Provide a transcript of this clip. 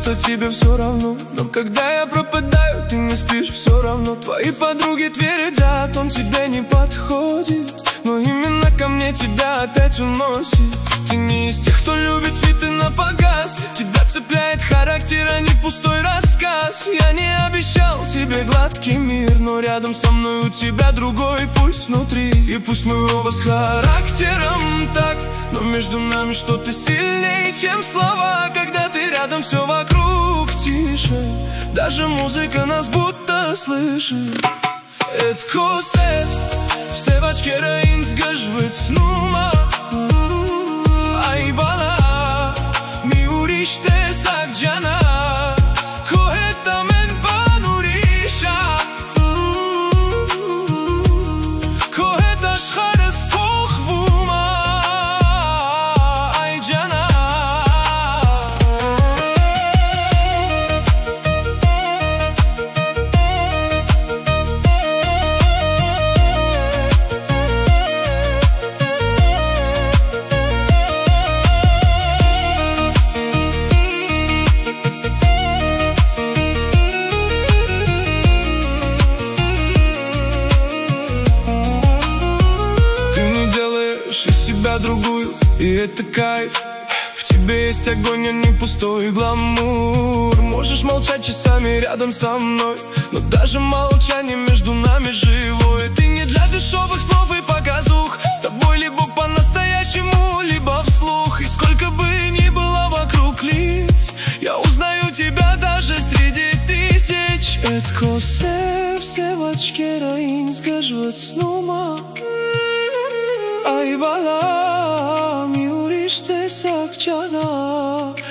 что тебе все равно. Но когда я пропадаю, ты не спишь все равно. Твои подруги твердят, он тебе не подходит, но именно ко мне тебя опять уносит. Ты не из тех, кто любит цветы напоказ. Тебя цепляет характер, а не пустой рассказ. Я не обещал тебе гладкий мир, но рядом со мной у тебя другой пульс внутри. И пусть мы оба с характером так, но между нами что-то сильнее, чем слова. Когда ты рядом, все вокруг тише, даже музыка нас будто слышит. Это косет, все бачкера инсгажват снума. Ай бала, ми уриште сакджана. Koheta men banurisha. Koheta shkharas pokhvuma. Ay jana. Другую, и это кайф. В тебе есть огонь, а не пустой гламур. Можешь молчать часами рядом со мной, но даже молчание между нами живое. Ты не для дешевых слов и показух. С тобой либо по-настоящему, либо вслух. И сколько бы ни было вокруг лиц, я узнаю тебя даже среди тысяч. Это косе, все бачкера инсгажват снума. Ай бала, mi urishte sakjana.